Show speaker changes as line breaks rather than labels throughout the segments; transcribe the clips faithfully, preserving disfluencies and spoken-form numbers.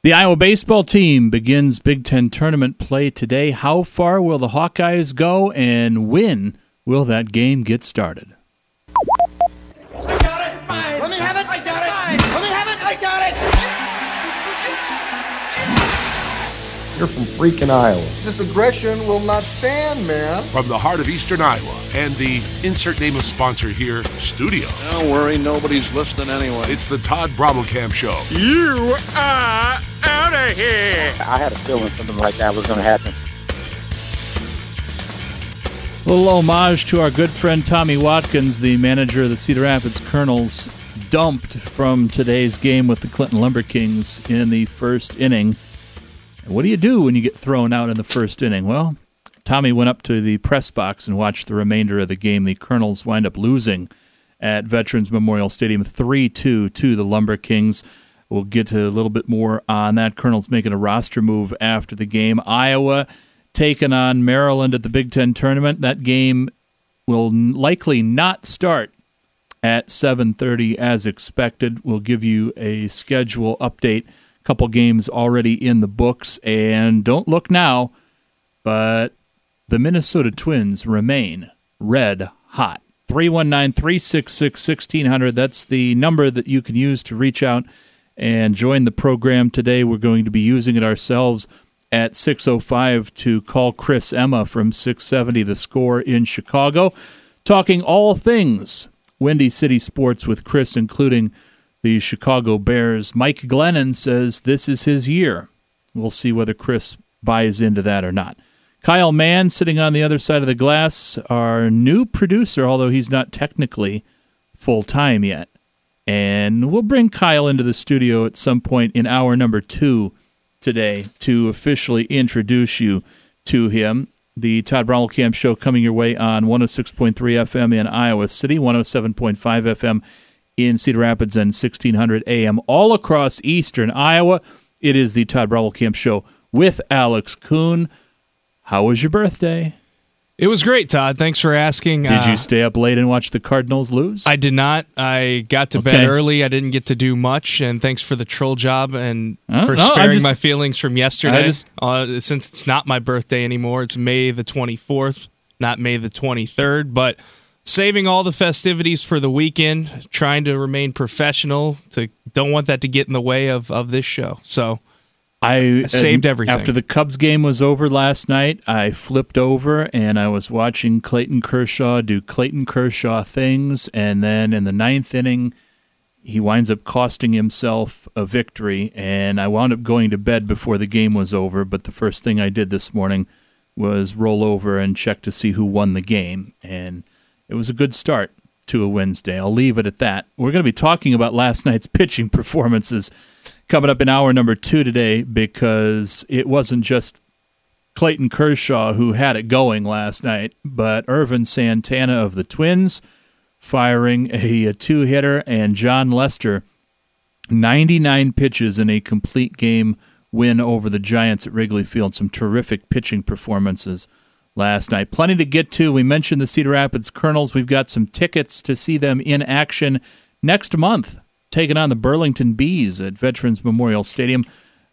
The Iowa baseball team begins Big Ten tournament play today. How far will the Hawkeyes go, and when will that game get started?
I got it! Fine. Let me have it! I got it! Fine. Let me have it! I got it!
You're from freaking Iowa.
This aggression will not stand, man.
From the heart of Eastern Iowa and the insert name of sponsor here, studio.
Don't worry, nobody's listening anyway.
It's the Todd Brommelkamp Show.
You are out of here.
I had a feeling something like that was going to happen.
A little homage to our good friend Tommy Watkins, the manager of the Cedar Rapids Colonels, dumped from today's game with the Clinton Lumber Kings in the first inning. And what do you do when you get thrown out in the first inning? Well, Tommy went up to the press box and watched the remainder of the game. The Colonels wind up losing at Veterans Memorial Stadium three two to the Lumber Kings. We'll get to a little bit more on that. Colonels making a roster move after the game. Iowa taking on Maryland at the Big Ten tournament. That game will likely not start at seven thirty as expected. We'll give you a schedule update. A couple games already in the books. And don't look now, but the Minnesota Twins remain red hot. three one nine, three six six, one six zero zero. That's the number that you can use to reach out and join the program today. We're going to be using it ourselves at six oh five to call Chris Emma from six seventy The Score in Chicago, talking all things Windy City sports with Chris, including the Chicago Bears. Mike Glennon says this is his year. We'll see whether Chris buys into that or not. Kyle Mann sitting on the other side of the glass, our new producer, although he's not technically full-time yet. And we'll bring Kyle into the studio at some point in hour number two today to officially introduce you to him. The Todd Brommelkamp Show coming your way on one oh six point three F M in Iowa City, one oh seven point five F M in Cedar Rapids, and sixteen hundred A M all across eastern Iowa. It is the Todd Brommelkamp Show with Alex Kuhn. How was your birthday?
It was great, Todd. Thanks for asking.
Did
uh,
you stay up late and watch the Cardinals lose?
I did not. I got to
Okay.
bed early. I didn't get to do much, and thanks for the troll job and
Uh,
for
no, I
sparing
just-
my feelings from yesterday.
I just-
uh, since it's not my birthday anymore, it's May the twenty-fourth, not May the twenty-third, but saving all the festivities for the weekend, trying to remain professional. To don't want that to get in the way of, of this show. So
I,
I saved
uh,
everything.
After the Cubs game was over last night, I flipped over and I was watching Clayton Kershaw do Clayton Kershaw things, and then in the ninth inning, he winds up costing himself a victory, and I wound up going to bed before the game was over, but the first thing I did this morning was roll over and check to see who won the game, and it was a good start to a Wednesday. I'll leave it at that. We're going to be talking about last night's pitching performances coming up in hour number two today, because it wasn't just Clayton Kershaw who had it going last night, but Irvin Santana of the Twins firing a, a two-hitter, and John Lester, ninety-nine pitches in a complete game win over the Giants at Wrigley Field. Some terrific pitching performances last night. Plenty to get to. We mentioned the Cedar Rapids Colonels. We've got some tickets to see them in action next month, taking on the Burlington Bees at Veterans Memorial Stadium.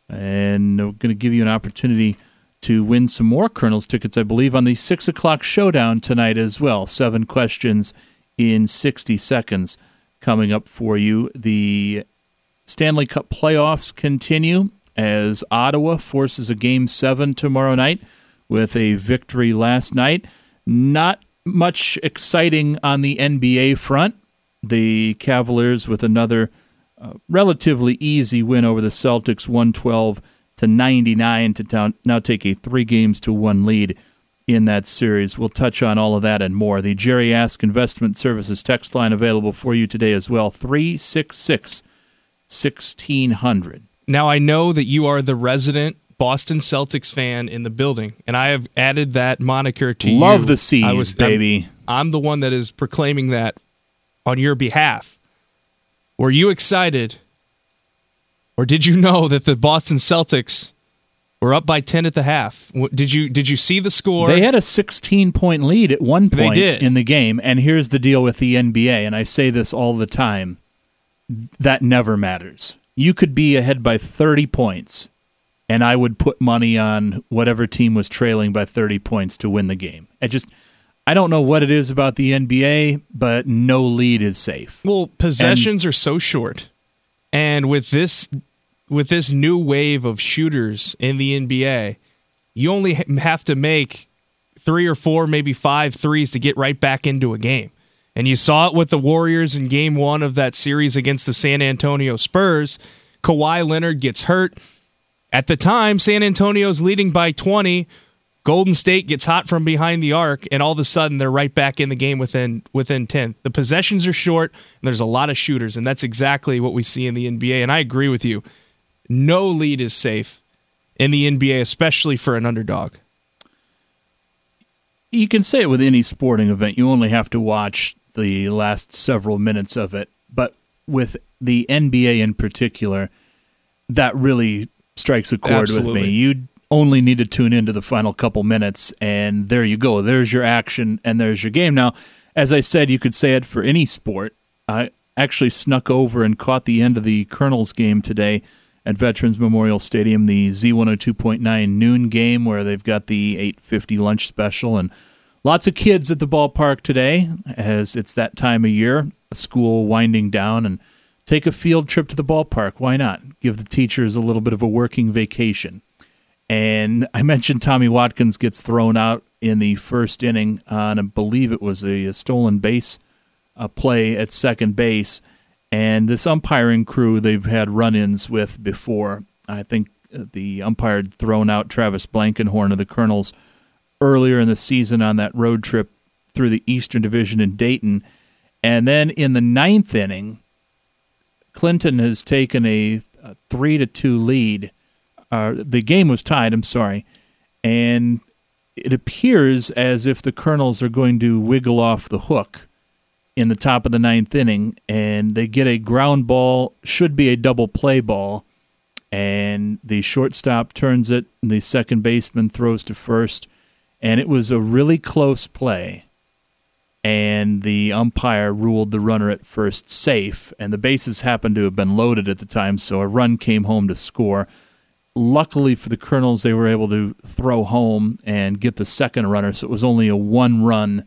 And we're going to give you an opportunity to win some more Colonels tickets, I believe, on the six o'clock showdown tonight as well. Seven questions in sixty seconds coming up for you. The Stanley Cup playoffs continue as Ottawa forces a Game seven tomorrow night with a victory last night. Not much exciting on the N B A front. The Cavaliers with another uh, relatively easy win over the Celtics, one twelve to ninety-nine, to town, now take a three games to one lead in that series. We'll touch on all of that and more. The Jerry Ask Investment Services text line available for you today as well, three six six, one six zero zero.
Now, I know that you are the resident Boston Celtics fan in the building, and I have added that moniker to you.
Love the C's,
I was,
baby.
I'm, I'm the one that is proclaiming that on your behalf. Were you excited, or did you know that the Boston Celtics were up by ten at the half? Did you did you see the score?
They had a sixteen-point lead at one point
They did.
in the game, and here's the deal with the N B A, and I say this all the time, that never matters. you could be ahead by thirty points, and I would put money on whatever team was trailing by thirty points to win the game. I just, I don't know what it is about the N B A, but no lead is safe.
Well, possessions and, are so short, and with this, with this new wave of shooters in the N B A, you only have to make three or four, maybe five threes to get right back into a game. And you saw it with the Warriors in game one of that series against the San Antonio Spurs. Kawhi Leonard gets hurt. At the time, San Antonio's leading by twenty. Golden State gets hot from behind the arc, and all of a sudden they're right back in the game within within ten. The possessions are short, and there's a lot of shooters, and that's exactly what we see in the N B A. And I agree with you. No lead is safe in the N B A, especially for an underdog.
You can say it with any sporting event. You only have to watch the last several minutes of it. But with the N B A in particular, that really strikes a chord
Absolutely.
with me. You only need to tune into the final couple minutes, and there you go. There's your action, and there's your game. Now, as I said, you could say it for any sport. I actually snuck over and caught the end of the Colonels game today at Veterans Memorial Stadium, the Z one oh two point nine noon game where they've got the eight fifty lunch special, and lots of kids at the ballpark today as it's that time of year, school winding down, and take a field trip to the ballpark. Why not? Give the teachers a little bit of a working vacation. And I mentioned Tommy Watkins gets thrown out in the first inning on, I believe it was a, a stolen base a play at second base. And this umpiring crew they've had run-ins with before. I think the umpire had thrown out Travis Blankenhorn of the Colonels earlier in the season on that road trip through the Eastern Division in Dayton. And then in the ninth inning, Clinton has taken a, a three to two lead. Uh, the game was tied, I'm sorry. And it appears as if the Colonels are going to wiggle off the hook in the top of the ninth inning, and they get a ground ball, should be a double play ball, and the shortstop turns it, and the second baseman throws to first, and it was a really close play, and the umpire ruled the runner at first safe, and the bases happened to have been loaded at the time, so a run came home to score. Luckily for the Colonels, they were able to throw home and get the second runner, so it was only a one-run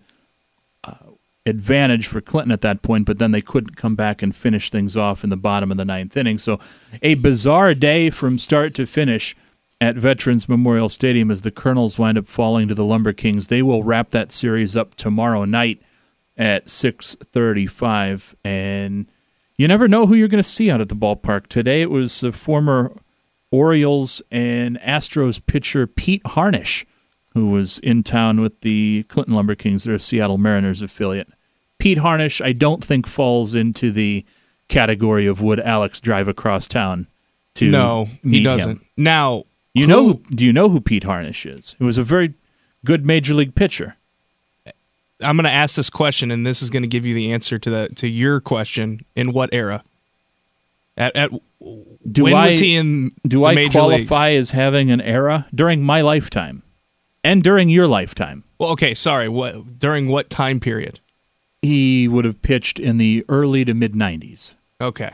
advantage for Clinton at that point, but then they couldn't come back and finish things off in the bottom of the ninth inning. So a bizarre day from start to finish at Veterans Memorial Stadium as the Colonels wind up falling to the Lumber Kings. They will wrap that series up tomorrow night at six thirty-five, and you never know who you're going to see out at the ballpark. Today it was the former Orioles and Astros pitcher Pete Harnisch, who was in town with the Clinton Lumber Kings, their Seattle Mariners affiliate. Pete Harnisch, I don't think falls into the category of would Alex drive across town to
No,
meet
he doesn't.
him.
Now,
you
who,
know, who, do you know who Pete Harnisch is? He was a very good major league pitcher.
I'm going to ask this question, and this is going to give you the answer to the to your question. In what era? At, at
do
when
I,
was he in
do
the
I
major
qualify
leagues?
as having an era during my lifetime and during your lifetime?
Well, okay, sorry. What during what time period?
He would have pitched in the early to mid nineties.
Okay.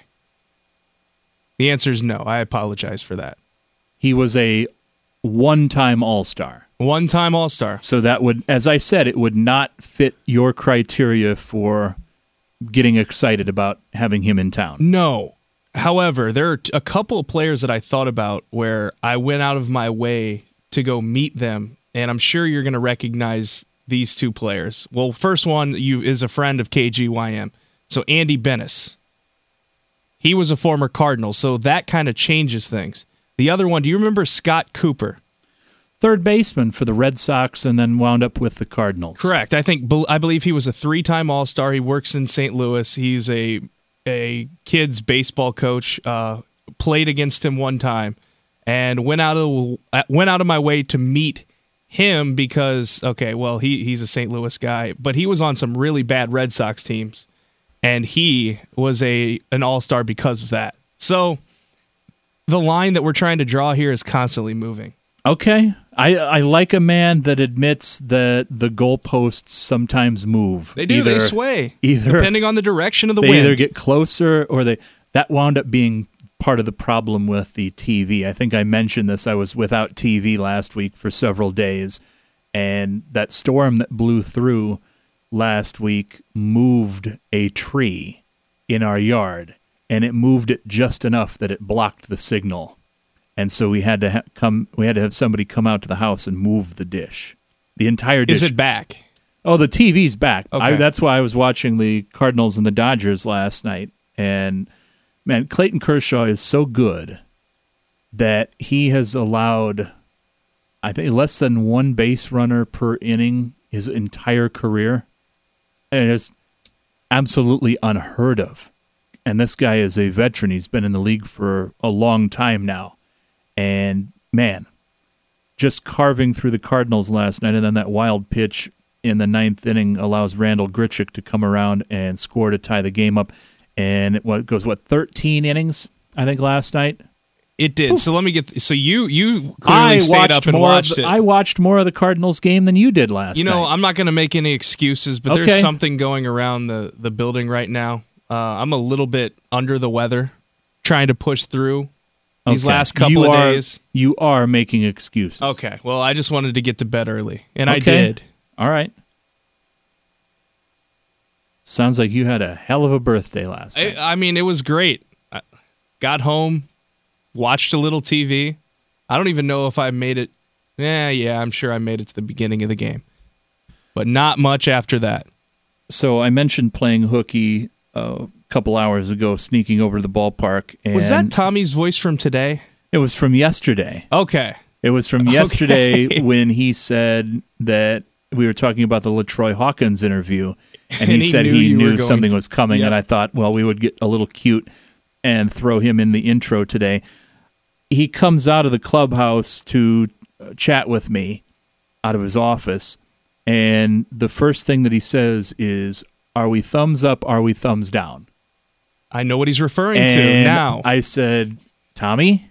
The answer is no. I apologize for that.
He was a one-time All-Star.
One-time All-Star.
So that would, as I said, it would not fit your criteria for getting excited about having him in town.
No. However, there are a couple of players that I thought about where I went out of my way to go meet them, and I'm sure you're going to recognize these two players. Well, first one you is a friend of K G Y M. So Andy Bennis. He was a former Cardinal, so that kind of changes things. The other one, do you remember Scott Cooper?
Third baseman for the Red Sox and then wound up with the Cardinals.
Correct. I think I believe he was a three-time All-Star. He works in Saint Louis. He's a a kid's baseball coach. Uh, played against him one time and went out of went out of my way to meet him because okay, well he he's a Saint Louis guy, but he was on some really bad Red Sox teams, and he was a an All-Star because of that. So the line that we're trying to draw here is constantly moving.
Okay. I, I like a man that admits that the goalposts sometimes move.
They do.
Either,
they sway.
Either
depending on the direction of the
they
wind.
They either get closer or they that wound up being part of the problem with the T V. I think I mentioned this. I was without T V last week for several days, and that storm that blew through last week moved a tree in our yard, and it moved it just enough that it blocked the signal. And so we had to ha- come. We had to have somebody come out to the house and move the dish, the entire dish.
Is it back?
Oh, the T V's back.
Okay.
I, that's why I was watching the Cardinals and the Dodgers last night. And, man, Clayton Kershaw is so good that he has allowed, I think, less than one base runner per inning his entire career. And it's absolutely unheard of. And this guy is a veteran. He's been in the league for a long time now. And, man, just carving through the Cardinals last night, and then that wild pitch in the ninth inning allows Randall Grichuk to come around and score to tie the game up. And it what goes, what, thirteen innings, I think, last night?
It did. Ooh. So let me get. So you you clearly
I
stayed up and
more
watched
the,
it.
I watched more of the Cardinals game than you did last night.
You know,
night.
I'm not going to make any excuses, but
okay.
there's something going around the, the building right now. Uh, I'm a little bit under the weather, trying to push through these
okay.
last couple
you
of
are,
days.
You are making excuses.
Okay. Well, I just wanted to get to bed early, and
okay.
I did.
All right. Sounds like you had a hell of a birthday last night.
I, I mean, it was great. I got home, watched a little T V. I don't even know if I made it. Yeah, yeah, I'm sure I made it to the beginning of the game. But not much after that.
So I mentioned playing hooky a couple hours ago, sneaking over to the ballpark. And
was that Tommy's voice from today?
It was from yesterday.
Okay.
It was from yesterday okay. when he said that we were talking about the LaTroy Hawkins interview, and, and he, he said knew he knew something to, was coming, yep. and I thought, well, we would get a little cute and throw him in the intro today. He comes out of the clubhouse to chat with me out of his office, and the first thing that he says is, are we thumbs up, are we thumbs down?
I know what he's referring
and
to now.
I said, Tommy,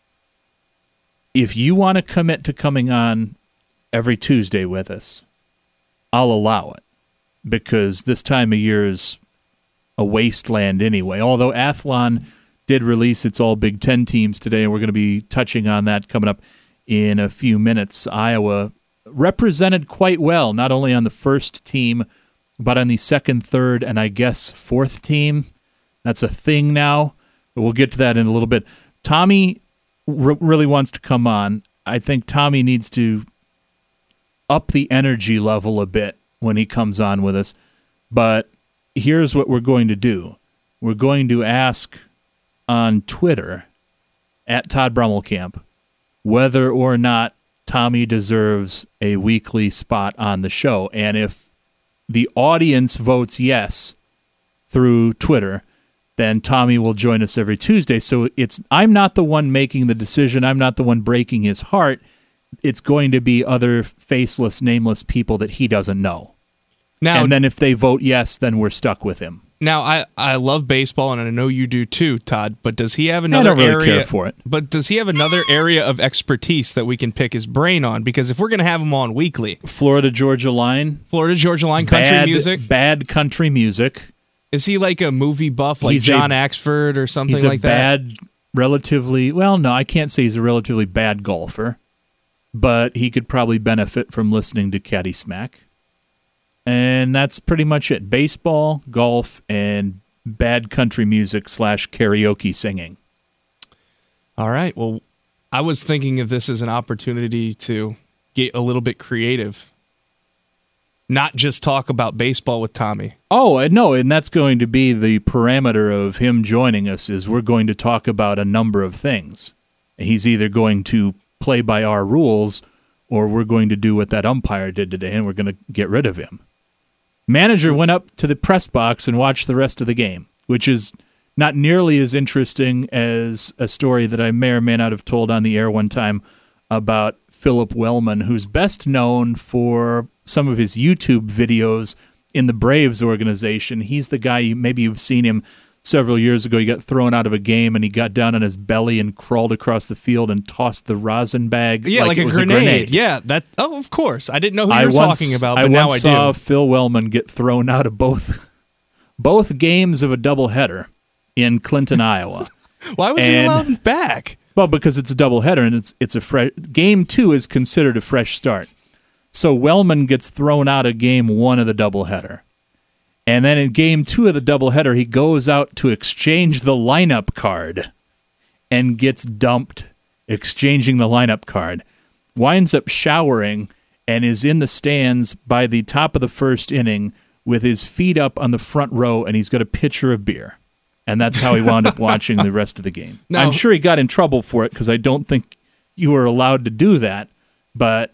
if you want to commit to coming on every Tuesday with us, I'll allow it, because this time of year is a wasteland anyway. Although Athlon did release its all Big Ten teams today, and we're going to be touching on that coming up in a few minutes. Iowa represented quite well, not only on the first team, but on the second, third, and I guess fourth team. That's a thing now, but we'll get to that in a little bit. Tommy r- really wants to come on. I think Tommy needs to up the energy level a bit when he comes on with us. But here's what we're going to do. We're going to ask on Twitter, at Todd Brummelkamp, whether or not Tommy deserves a weekly spot on the show. And if the audience votes yes through Twitter, then Tommy will join us every Tuesday. So it's I'm not the one making the decision. I'm not the one breaking his heart. It's going to be other faceless, nameless people that he doesn't know. Now, and then if they vote yes, then we're stuck with him.
Now, I, I love baseball, and I know you do too, Todd, but does he have another
I don't really
area
care for it.
But does he have another area of expertise that we can pick his brain on? Because if we're going to have him on weekly,
Florida Georgia line,
Florida Georgia line country
bad,
music,
bad country music.
Is he like a movie buff, like
he's
John
a,
Axford or something
like
that?
He's a bad, relatively, well, no, I can't say he's a relatively bad golfer, but he could probably benefit from listening to Caddy Smack. And that's pretty much it. Baseball, golf, and bad country music slash karaoke singing.
All right. Well, I was thinking of this as an opportunity to get a little bit creative. Not just talk about baseball with Tommy.
Oh, no, and that's going to be the parameter of him joining us, is we're going to talk about a number of things. He's either going to play by our rules, or we're going to do what that umpire did today, and we're going to get rid of him. Manager went up to the press box and watched the rest of the game, which is not nearly as interesting as a story that I may or may not have told on the air one time about Philip Wellman, who's best known for some of his YouTube videos in the Braves organization. He's the guy, maybe you've seen him several years ago. He got thrown out of a game, and he got down on his belly and crawled across the field and tossed the rosin bag.
Yeah, like, like
it
a,
was
grenade.
a grenade.
Yeah, that. Oh, of course. I didn't know who you
I
were
once,
talking about, but
I
now
once
I do.
saw Phil Wellman get thrown out of both both games of a doubleheader in Clinton, Iowa.
Why was
And-
he allowed back?
Well, because it's a doubleheader and it's it's a fresh game two is considered a fresh start. So Wellman gets thrown out of game one of the doubleheader. And then in game two of the doubleheader, he goes out to exchange the lineup card and gets dumped exchanging the lineup card. Winds up showering and is in the stands by the top of the first inning with his feet up on the front row, and he's got a pitcher of beer. And that's how he wound up watching the rest of the game.
Now,
I'm sure he got in trouble for it because I don't think you were allowed to do that. But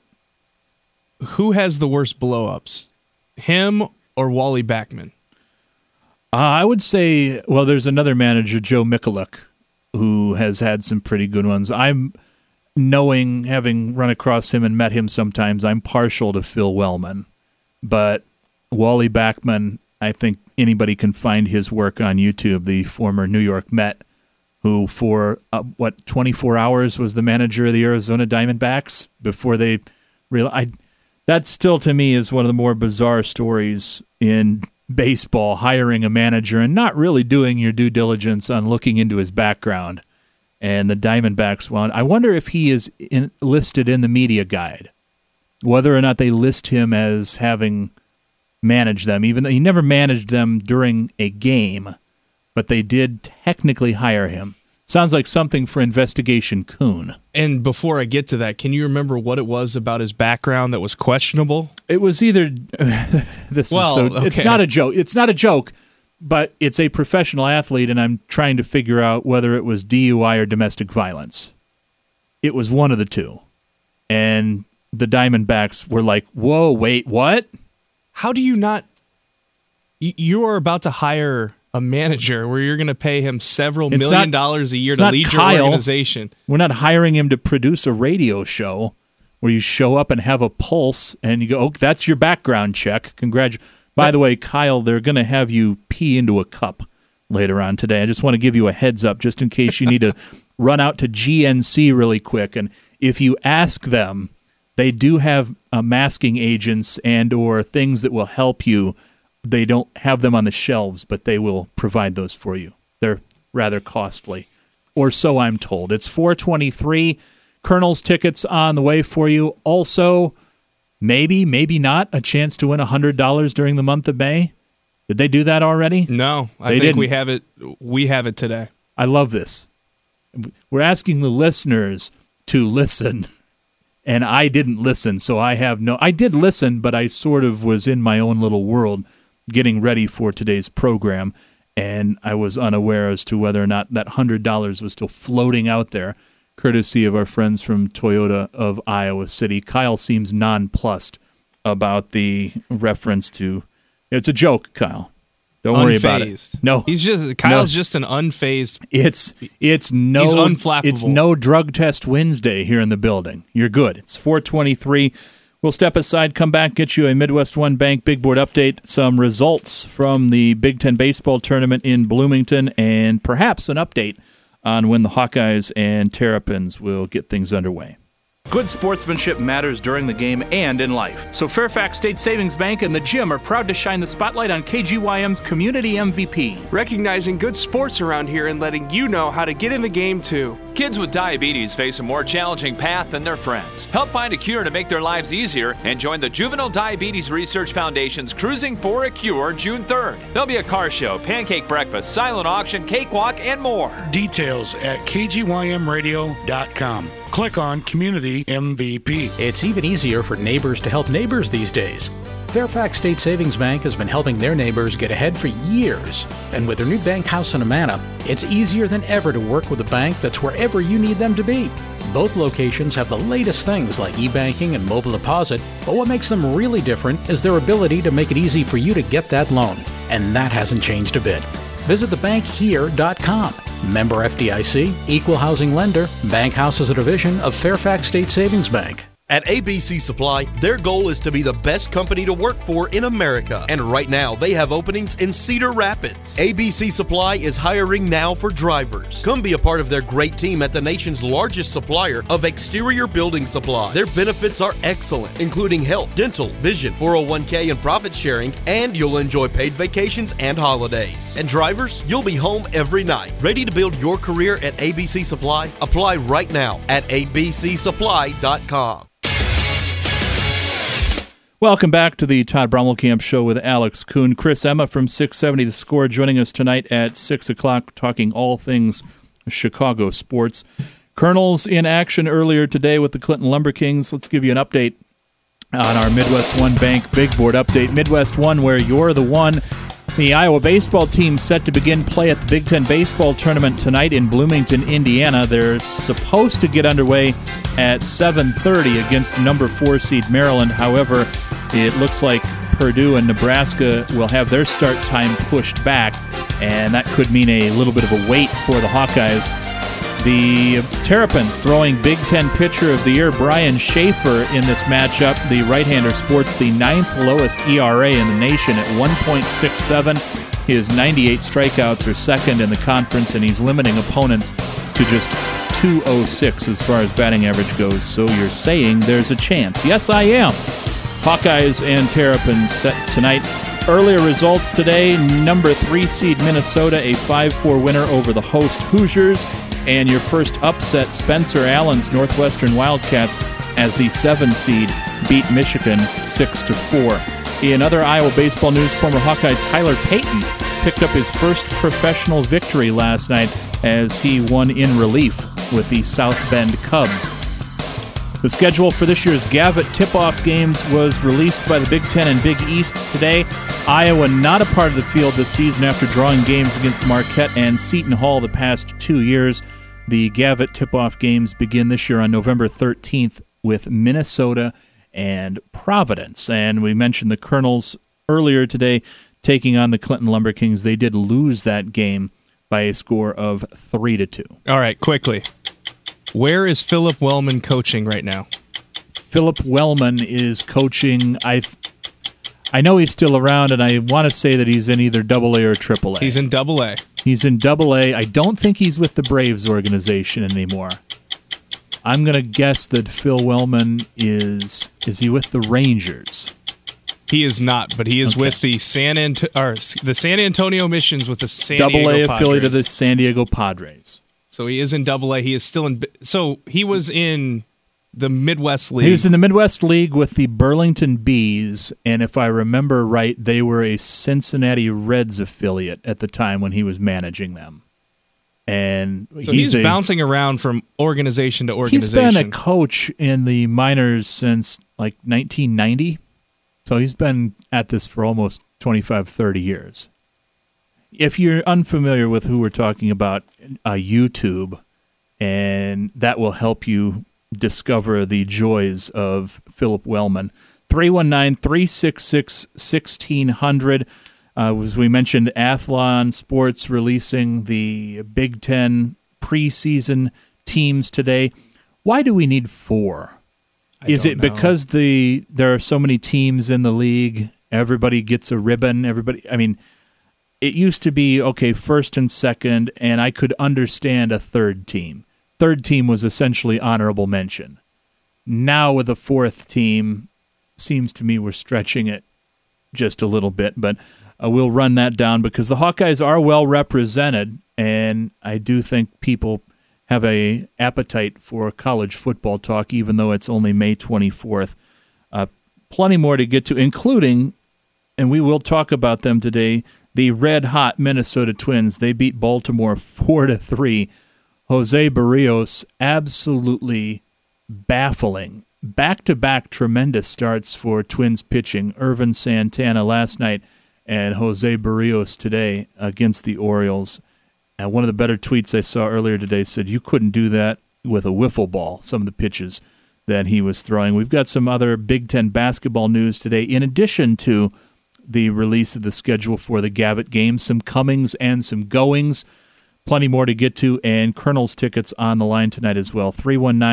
who has the worst blow-ups, him or Wally Backman?
uh, I would say, well, there's another manager, Joe Mikulik, who has had some pretty good ones. I'm knowing, having run across him and met him sometimes, I'm partial to Phil Wellman. But Wally Backman, I think anybody can find his work on YouTube, the former New York Met, who for, uh, what, twenty-four hours was the manager of the Arizona Diamondbacks before they realized. That still, to me, is one of the more bizarre stories in baseball, hiring a manager and not really doing your due diligence on looking into his background. And the Diamondbacks won. I wonder if he is in, listed in the media guide, whether or not they list him as having managed them, even though he never managed them during a game, but they did technically hire him. Sounds like something for Investigation Coon.
And before I get to that, can you remember what it was about his background that was questionable?
It was either this
Well,
is so
okay.
it's not a joke. It's not a joke, but it's a professional athlete, and I'm trying to figure out whether it was D U I or domestic violence. It was one of the two. And the Diamondbacks were like, "Whoa, wait, what?"
How do you not? y- You are about to hire a manager where you're going to pay him several
It's
million
not-
dollars a year
it's
to
not
lead
Kyle.
your organization.
We're not hiring him to produce a radio show where you show up and have a pulse and you go, "Oh, that's your background check. Congratulations." By the way, Kyle, they're going to have you pee into a cup later on today. I just want to give you a heads up just in case you need to run out to G N C really quick. And if you ask them, they do have uh, masking agents and or things that will help you. They don't have them on the shelves, but they will provide those for you. They're rather costly, or so I'm told. It's four twenty-three. Colonel's tickets on the way for you. Also, maybe, maybe not, a chance to win one hundred dollars during the month of May. Did they do that already?
No, I
They
think
didn't.
we have it. We have it today.
I love this. We're asking the listeners to listen, and I didn't listen, so I have no... I did listen, but I sort of was in my own little world getting ready for today's program, and I was unaware as to whether or not that one hundred dollars was still floating out there, courtesy of our friends from Toyota of Iowa City. Kyle seems nonplussed about the reference to... It's a joke, Kyle. Don't worry about it.
Unfazed.
No.
He's just Kyle's
No.
just an unfazed.
It's it's no
He's unflappable.
It's no drug test Wednesday here in the building. You're good. It's four twenty-three. We'll step aside, come back, get you a Midwest One Bank Big Board update, some results from the Big Ten baseball tournament in Bloomington, and perhaps an update on when the Hawkeyes and Terrapins will get things underway.
Good sportsmanship matters during the game and in life. So Fairfax State Savings Bank and the Gym are proud to shine the spotlight on K G Y M's Community M V P.
Recognizing good sports around here and letting you know how to get in the game too.
Kids with diabetes face a more challenging path than their friends. Help find a cure to make their lives easier and join the Juvenile Diabetes Research Foundation's Cruising for a Cure June third. There'll be a car show, pancake breakfast, silent auction, cakewalk, and more.
Details at k g y m radio dot com. Click on Community M V P.
It's even easier for neighbors to help neighbors these days. Fairfax State Savings Bank has been helping their neighbors get ahead for years. And with their new bank house in Amana, it's easier than ever to work with a bank that's wherever you need them to be. Both locations have the latest things like e-banking and mobile deposit, but what makes them really different is their ability to make it easy for you to get that loan. And that hasn't changed a bit. Visit the bank here dot com. Member F D I C, Equal Housing Lender, Bank House is a division of Fairfax State Savings Bank.
At A B C Supply, their goal is to be the best company to work for in America. And right now, they have openings in Cedar Rapids. A B C Supply is hiring now for drivers. Come be a part of their great team at the nation's largest supplier of exterior building supplies. Their benefits are excellent, including health, dental, vision, four oh one k, and profit sharing, and you'll enjoy paid vacations and holidays. And drivers, you'll be home every night. Ready to build your career at A B C Supply? Apply right now at a b c supply dot com.
Welcome back to the Todd Brommelkamp Show with Alex Kuhn. Chris Emma from six seventy The Score joining us tonight at six o'clock, talking all things Chicago sports. Colonels in action earlier today with the Clinton Lumber Kings. Let's give you an update on our Midwest One Bank Big Board update. Midwest One, where you're the one. The Iowa baseball team set to begin play at the Big Ten baseball tournament tonight in Bloomington, Indiana. They're supposed to get underway at seven thirty against number four seed Maryland. However, it looks like Purdue and Nebraska will have their start time pushed back, and that could mean a little bit of a wait for the Hawkeyes. The Terrapins throwing Big Ten Pitcher of the Year Brian Schaefer in this matchup. The right-hander sports the ninth lowest E R A in the nation at one point six seven. His ninety-eight strikeouts are second in the conference, and he's limiting opponents to just two oh six as far as batting average goes. So you're saying there's a chance. Yes, I am. Hawkeyes and Terrapins set tonight. Earlier results today, number three seed Minnesota, a five four winner over the host Hoosiers. And your first upset, Spencer Allen's Northwestern Wildcats, as the seven seed beat Michigan six to four. In other Iowa baseball news, former Hawkeye Tyler Payton picked up his first professional victory last night as he won in relief with the South Bend Cubs. The schedule for this year's Gavitt tip-off games was released by the Big Ten and Big East today. Iowa not a part of the field this season after drawing games against Marquette and Seton Hall the past two years. The Gavitt tip-off games begin this year on November thirteenth with Minnesota and Providence. And we mentioned the Colonels earlier today taking on the Clinton Lumber Kings. They did lose that game by a score of three to two.
All right, quickly. Where is Philip Wellman coaching right now?
Philip Wellman is coaching. I I know he's still around, and I want to say that he's in either Double A or Triple A.
He's in Double A.
He's in Double A. I don't think he's with the Braves organization anymore. I'm going to guess that Phil Wellman is. Is he with the Rangers?
He is not, but he is okay. with the San Ant- or the San Antonio Missions with the San
Double
Diego
A
Padres.
affiliate of the San Diego Padres.
So he is in Double A. He is still in. So he was in the Midwest League.
He was in the Midwest League with the Burlington Bees, and if I remember right, they were a Cincinnati Reds affiliate at the time when he was managing them. And
so
he's,
he's
a,
bouncing around from organization to organization.
He's been a coach in the minors since like nineteen ninety, so he's been at this for almost twenty-five, thirty years. If you're unfamiliar with who we're talking about, uh, YouTube, and that will help you discover the joys of Philip Wellman. three one nine, three six six, one six zero zero. Uh, as we mentioned, Athlon Sports releasing the Big Ten preseason teams today. Why do we need four?
I
Is it
know.
because the there are so many teams in the league, everybody gets a ribbon, everybody, I mean, it used to be, okay, first and second, and I could understand a third team. Third team was essentially honorable mention. Now with a fourth team, seems to me we're stretching it just a little bit, but uh, we'll run that down because the Hawkeyes are well represented, and I do think people have a appetite for college football talk, even though it's only May twenty-fourth. Uh, plenty more to get to, including, and we will talk about them today, the red-hot Minnesota Twins. They beat Baltimore four to three. Jose Barrios, absolutely baffling. Back-to-back tremendous starts for Twins pitching. Irvin Santana last night and Jose Barrios today against the Orioles. And one of the better tweets I saw earlier today said you couldn't do that with a wiffle ball, some of the pitches that he was throwing. We've got some other Big Ten basketball news today, in addition to the release of the schedule for the Gavitt games, some comings and some goings. Plenty more to get to, and Colonel's tickets on the line tonight as well. three one nine,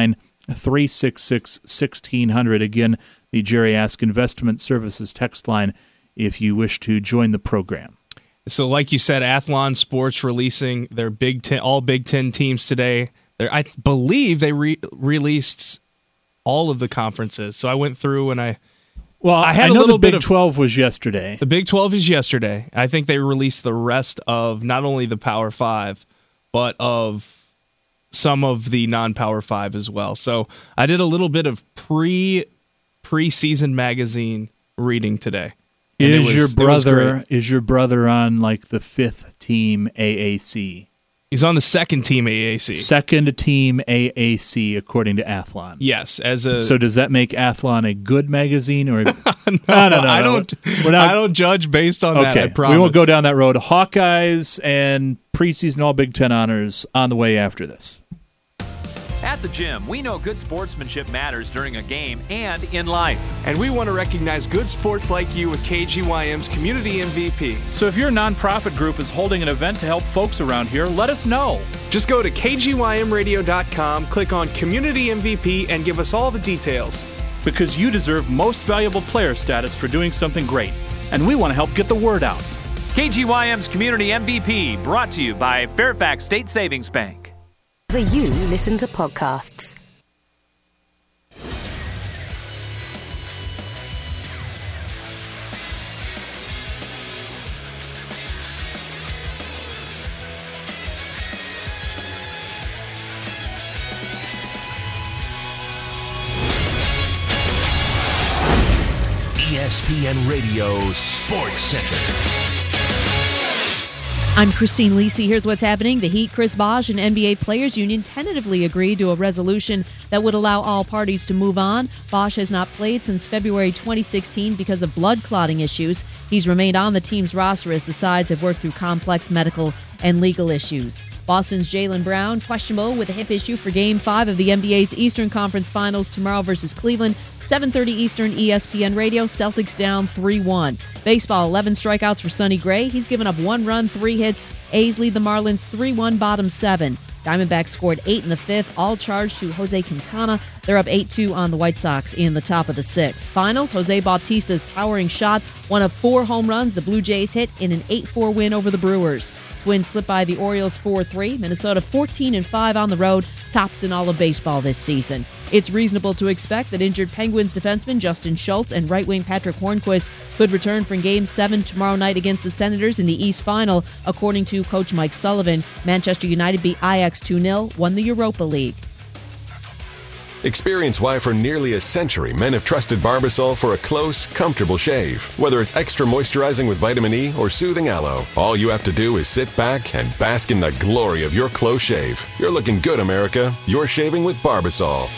three six six, one six zero zero. Again, the Jerry Ask Investment Services text line if you wish to join the program.
So like you said, Athlon Sports releasing their Big Ten, all Big Ten teams today. They're, I believe they re- released all of the conferences. So I went through and I
well, I had I know a little the Big bit of, twelve was yesterday.
The Big twelve is yesterday. I think they released the rest of not only the Power Five, but of some of the non-Power Five as well. So I did a little bit of pre preseason magazine reading today.
Is
was,
your brother is your brother on like the fifth team A A C?
He's on the second team A A C.
Second team A A C, according to Athlon.
Yes, as a
so does that make Athlon a good magazine or? A,
no,
no, no, no,
I don't.
We're not,
I don't judge based on
okay,
that. I promise.
We won't go down that road. Hawkeyes and preseason All Big Ten honors on the way after this.
At the gym, we know good sportsmanship matters during a game and in life.
And we want to recognize good sports like you with K G Y M's Community M V P.
So if your nonprofit group is holding an event to help folks around here, let us know.
Just go to K G Y M radio dot com, click on Community M V P, and give us all the details.
Because you deserve most valuable player status for doing something great. And we want to help get the word out.
K G Y M's Community M V P, brought to you by Fairfax State Savings Bank.
The You listen to podcasts.
E S P N Radio Sports Center.
I'm Christine Lisi. Here's what's happening. The Heat, Chris Bosh, and N B A Players Union tentatively agreed to a resolution that would allow all parties to move on. Bosh has not played since February twenty sixteen because of blood clotting issues. He's remained on the team's roster as the sides have worked through complex medical and legal issues. Boston's Jaylen Brown, questionable with a hip issue for Game five of the N B A's Eastern Conference Finals tomorrow versus Cleveland. seven thirty Eastern, E S P N Radio. Celtics down three one. Baseball, eleven strikeouts for Sonny Gray. He's given up one run, three hits. A's lead the Marlins three one, bottom seven. Diamondbacks scored eight in the fifth, all charged to Jose Quintana. They're up eight two on the White Sox in the top of the sixth. Finals, Jose Bautista's towering shot, one of four home runs the Blue Jays hit in an eight four win over the Brewers. Twins slip by the Orioles four three. Minnesota fourteen and five on the road, tops in all of baseball this season. It's reasonable to expect that injured Penguins defenseman Justin Schultz and right-wing Patrick Hornquist could return from Game seven tomorrow night against the Senators in the East Final, according to Coach Mike Sullivan. Manchester United beat Ajax two nil, won the Europa League.
Experience why for nearly a century men have trusted Barbasol for a close, comfortable shave. Whether it's extra moisturizing with vitamin E or soothing aloe, all you have to do is sit back and bask in the glory of your close shave. You're looking good, America. You're shaving with Barbasol.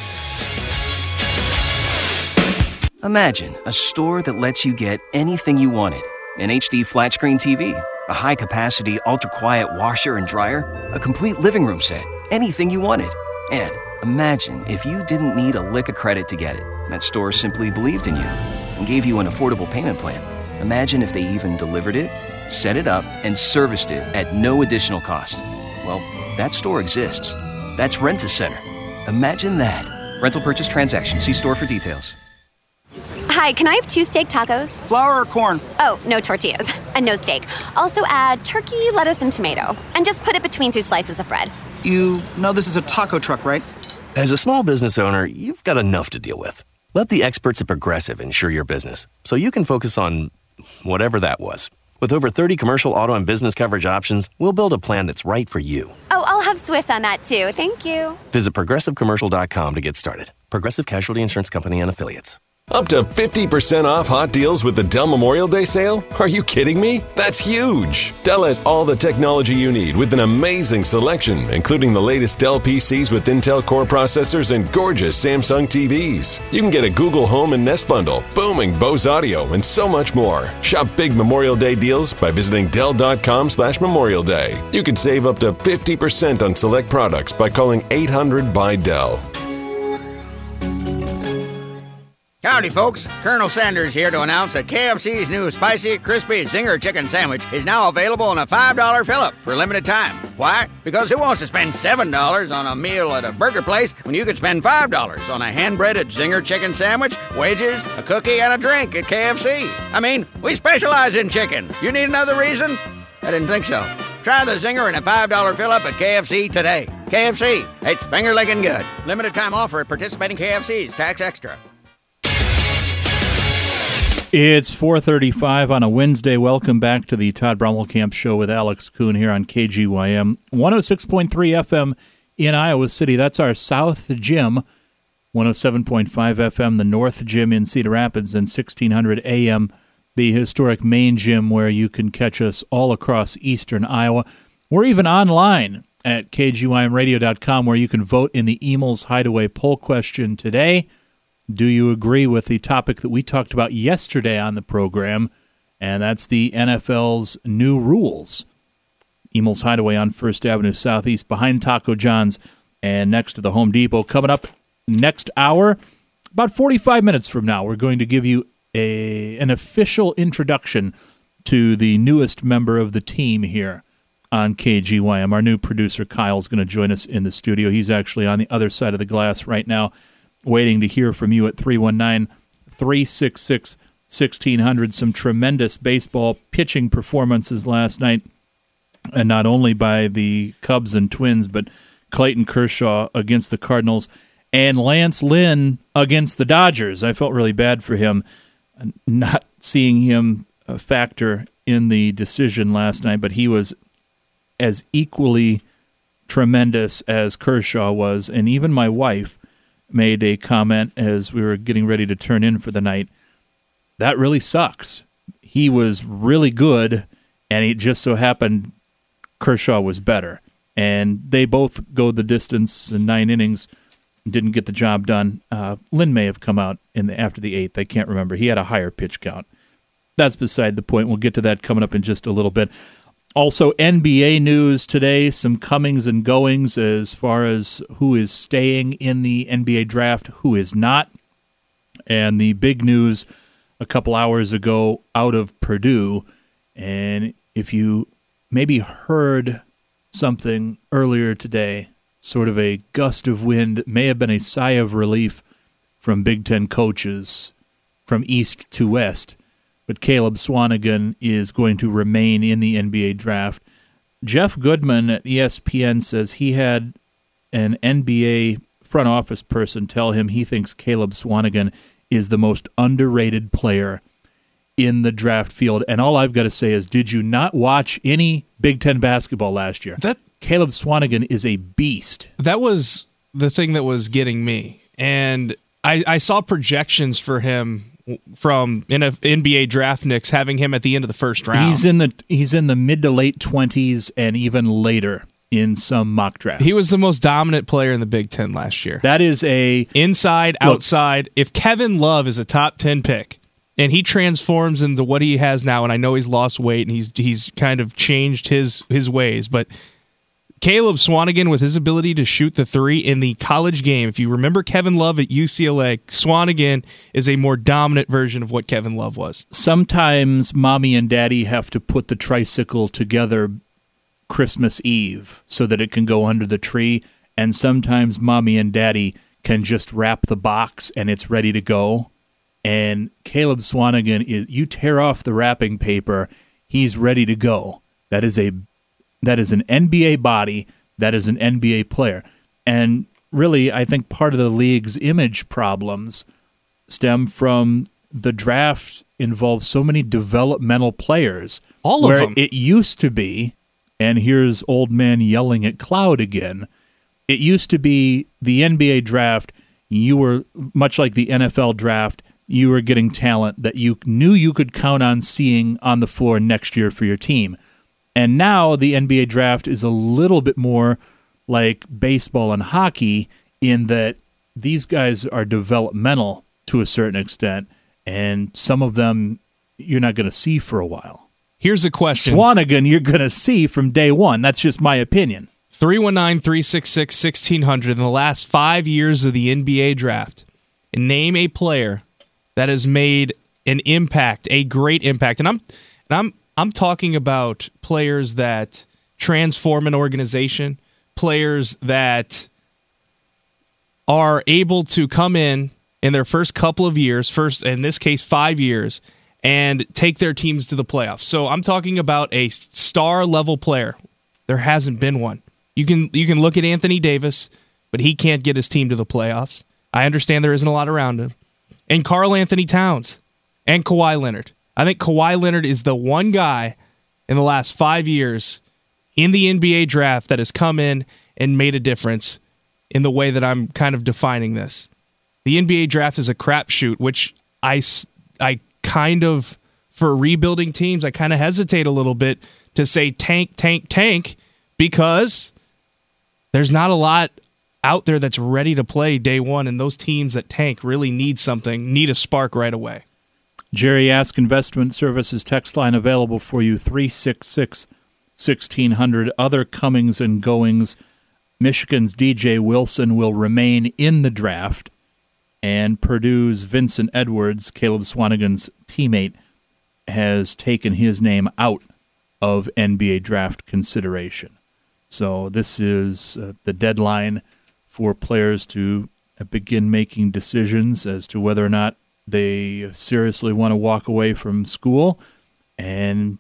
Imagine a store that lets you get anything you wanted. An H D flat screen T V, a high-capacity, ultra-quiet washer and dryer, a complete living room set, anything you wanted. And imagine if you didn't need a lick of credit to get it. That store simply believed in you and gave you an affordable payment plan. Imagine if they even delivered it, set it up, and serviced it at no additional cost. Well, that store exists. That's Rent-A-Center. Imagine that. Rental purchase transaction. See store for details.
Hi, can I have two steak tacos?
Flour or corn?
Oh, no tortillas. And no steak. Also add turkey, lettuce, and tomato. And just put it between two slices of bread.
You know this is a taco truck, right?
As a small business owner, you've got enough to deal with. Let the experts at Progressive insure your business so you can focus on whatever that was. With over thirty commercial auto and business coverage options, we'll build a plan that's right for you.
Oh, I'll have Swiss on that too. Thank you.
Visit progressive commercial dot com to get started. Progressive Casualty Insurance Company and Affiliates.
Up to fifty percent off hot deals with the Dell Memorial Day sale? Are you kidding me? That's huge! Dell has all the technology you need with an amazing selection, including the latest Dell P Cs with Intel Core processors and gorgeous Samsung T Vs. You can get a Google Home and Nest bundle, booming Bose audio, and so much more. Shop big Memorial Day deals by visiting Dell.com slash Memorial Day. You can save up to fifty percent on select products by calling eight hundred by Dell.
Howdy, folks. Colonel Sanders here to announce that K F C's new spicy, crispy Zinger chicken sandwich is now available in a five dollar fill-up for a limited time. Why? Because who wants to spend seven dollars on a meal at a burger place when you could spend five dollars on a hand-breaded Zinger chicken sandwich, wages, a cookie, and a drink at K F C? I mean, we specialize in chicken. You need another reason? I didn't think so. Try the Zinger in a five dollar fill-up at K F C today. K F C, it's finger-licking good. Limited time offer at participating K F Cs. Tax extra.
It's four thirty-five on a Wednesday. Welcome back to the Todd Brommelkamp Show with Alex Kuhn here on K G Y M. one oh six point three F M in Iowa City. That's our South Gym. one oh seven point five F M, the North Gym in Cedar Rapids, and sixteen hundred A M, the historic main gym where you can catch us all across eastern Iowa. We're even online at K G Y M radio dot com where you can vote in the Emil's Hideaway poll question today. Do you agree with the topic that we talked about yesterday on the program? And that's the N F L's new rules. Emil's Hideaway on First Avenue Southeast, behind Taco John's and next to the Home Depot. Coming up next hour, about forty-five minutes from now, we're going to give you a an official introduction to the newest member of the team here on K G Y M. Our new producer, Kyle's going to join us in the studio. He's actually on the other side of the glass right now, waiting to hear from you at three one nine, three six six, one six zero zero. Some tremendous baseball pitching performances last night, and not only by the Cubs and Twins, but Clayton Kershaw against the Cardinals and Lance Lynn against the Dodgers. I felt really bad for him not seeing him factor in the decision last night, but he was as equally tremendous as Kershaw was, and even my wife made a comment as we were getting ready to turn in for the night. That really sucks. He was really good, and it just so happened Kershaw was better. And they both go the distance in nine innings, didn't get the job done. Uh, Lynn may have come out in the, after the eighth. I can't remember. He had a higher pitch count. That's beside the point. We'll get to that coming up in just a little bit. Also, N B A news today, some comings and goings as far as who is staying in the N B A draft, who is not. And the big news a couple hours ago out of Purdue, and if you maybe heard something earlier today, sort of a gust of wind, may have been a sigh of relief from Big Ten coaches from east to west, but Caleb Swanigan is going to remain in the N B A draft. Jeff Goodman at E S P N says he had an N B A front office person tell him he thinks Caleb Swanigan is the most underrated player in the draft field. And all I've got to say is, did you not watch any Big Ten basketball last year?
That
Caleb Swanigan is a beast.
That was the thing that was getting me. And I, I saw projections for him from N B A Draft Nicks having him at the end of the first round.
He's in the he's in the mid to late twenties and even later in some mock drafts.
He was the most dominant player in the Big Ten last year.
That is a
inside, look, outside. If Kevin Love is a top ten pick and he transforms into what he has now, and I know he's lost weight and he's he's kind of changed his his ways, but Caleb Swanigan, with his ability to shoot the three in the college game, if you remember Kevin Love at U C L A, Swanigan is a more dominant version of what Kevin Love was.
Sometimes mommy and daddy have to put the tricycle together Christmas Eve so that it can go under the tree, and sometimes mommy and daddy can just wrap the box and it's ready to go. And Caleb Swanigan, is you tear off the wrapping paper, he's ready to go. That is a That is an N B A body. That is an N B A player. And really, I think part of the league's image problems stem from the draft involves so many developmental players.
All of
where
them.
It used to be, and here's old man yelling at cloud again, it used to be the N B A draft, you were, much like the N F L draft, you were getting talent that you knew you could count on seeing on the floor next year for your team. And now the N B A draft is a little bit more like baseball and hockey in that these guys are developmental to a certain extent, and some of them you're not going to see for a while.
Here's a question.
Swanigan you're going to see from day one. That's just my opinion.
three one nine, three six six, one six zero zero in the last five years of the N B A draft. And name a player that has made an impact, a great impact. And I'm and I'm I'm talking about players that transform an organization, players that are able to come in in their first couple of years, first in this case five years, and take their teams to the playoffs. So I'm talking about a star level player. There hasn't been one. You can you can look at Anthony Davis, but he can't get his team to the playoffs. I understand there isn't a lot around him. And Karl Anthony Towns and Kawhi Leonard. I think Kawhi Leonard is the one guy in the last five years in the N B A draft that has come in and made a difference in the way that I'm kind of defining this. The N B A draft is a crapshoot, which I, I kind of, for rebuilding teams, I kind of hesitate a little bit to say tank, tank, tank, because there's not a lot out there that's ready to play day one, and those teams that tank really need something, need a spark right away.
Jerry Ask Investment Services text line available for you, three six six, one six zero zero. Other comings and goings. Michigan's D J Wilson will remain in the draft, and Purdue's Vincent Edwards, Caleb Swanigan's teammate, has taken his name out of N B A draft consideration. So this is uh, the deadline for players to begin making decisions as to whether or not they seriously want to walk away from school. And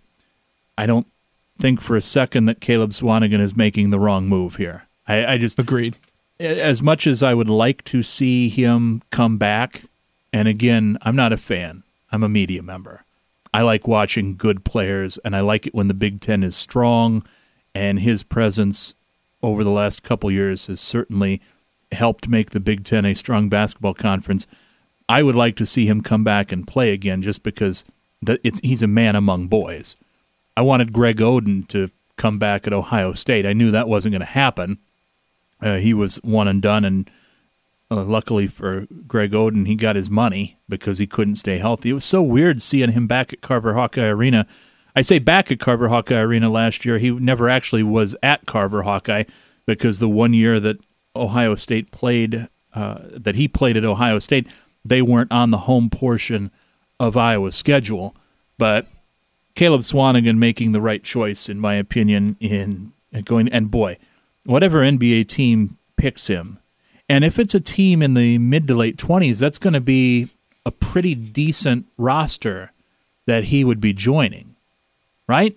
I don't think for a second that Caleb Swanigan is making the wrong move here. I, I just
agreed.
As much as I would like to see him come back, and again, I'm not a fan. I'm a media member. I like watching good players, and I like it when the Big Ten is strong, and his presence over the last couple years has certainly helped make the Big Ten a strong basketball conference. I would like to see him come back and play again just because that it's he's a man among boys. I wanted Greg Oden to come back at Ohio State. I knew that wasn't going to happen. Uh, he was one and done, and uh, luckily for Greg Oden, he got his money because he couldn't stay healthy. It was so weird seeing him back at Carver Hawkeye Arena. I say back at Carver Hawkeye Arena last year. He never actually was at Carver Hawkeye because the one year that Ohio State played, uh, that he played at Ohio State, they weren't on the home portion of Iowa's schedule. But Caleb Swanigan making the right choice, in my opinion, in going, and boy, whatever N B A team picks him, and if it's a team in the mid to late twenties, that's going to be a pretty decent roster that he would be joining, right?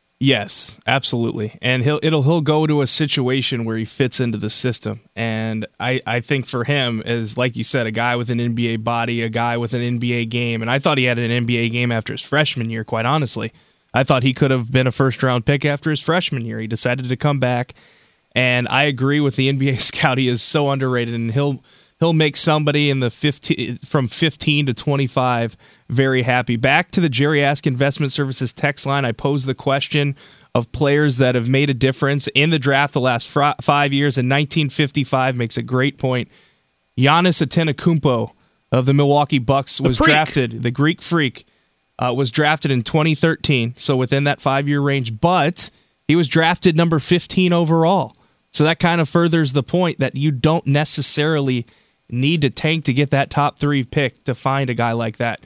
Yes, absolutely. And he'll it'll he'll go to a situation where he fits into the system. And I, I think for him, as like you said, a guy with an N B A body, a guy with an N B A game, and I thought he had an N B A game after his freshman year, quite honestly. I thought he could have been a first-round pick after his freshman year. He decided to come back, and I agree with the N B A scout. He is so underrated, and he'll he'll make somebody in the fifteen from fifteen to twenty-five very happy. Back to the Jerry Ask Investment Services text line, I posed the question of players that have made a difference in the draft the last fr- five years, and nineteen fifty-five makes a great point. Giannis Antetokounmpo of the Milwaukee Bucks was drafted, the Greek Freak, uh, was drafted in twenty thirteen, so within that five-year range, but he was drafted number fifteen overall. So that kind of furthers the point that you don't necessarily need to tank to get that top three pick to find a guy like that.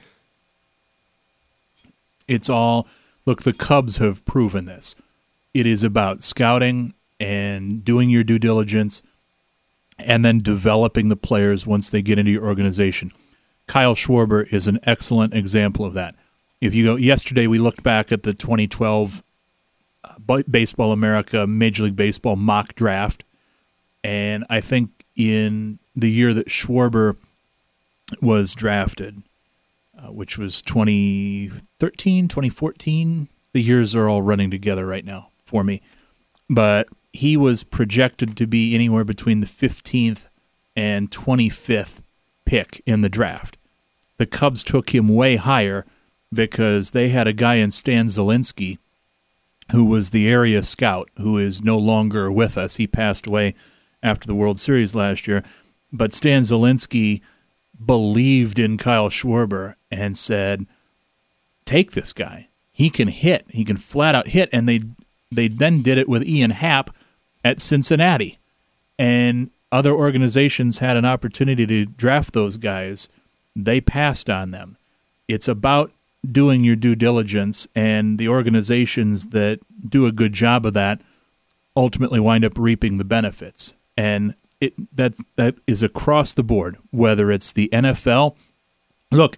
It's all, look, the Cubs have proven this. It is about scouting and doing your due diligence and then developing the players once they get into your organization. Kyle Schwarber is an excellent example of that. If you go, yesterday we looked back at the twenty twelve Baseball America Major League Baseball mock draft, and I think in the year that Schwarber was drafted, uh, which was twenty thirteen, twenty fourteen, the years are all running together right now for me, but he was projected to be anywhere between the fifteenth and twenty-fifth pick in the draft. The Cubs took him way higher because they had a guy in Stan Zielinski who was the area scout, who is no longer with us. He passed away after the World Series last year. But Stan Zielinski believed in Kyle Schwarber and said, take this guy. He can hit. He can flat out hit. And they they then did it with Ian Happ at Cincinnati. And other organizations had an opportunity to draft those guys they passed on them. It's about doing your due diligence, and the organizations that do a good job of that ultimately wind up reaping the benefits. And it that that is across the board, whether it's the N F L. Look,